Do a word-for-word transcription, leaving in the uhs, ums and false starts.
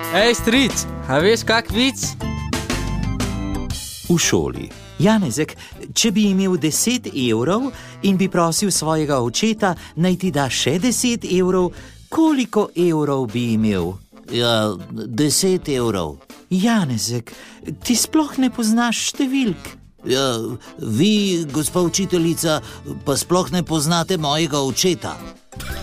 Ej, stric, a veš kak vic? V šoli. Janezek, če bi imel deset evrov in bi prosil svojega očeta, naj ti da še deset evrov, koliko evrov bi imel? Ja, deset evrov. Janezek, ti sploh ne poznaš številk. Ja, vi, gospa učiteljica, pa sploh ne poznate mojega očeta.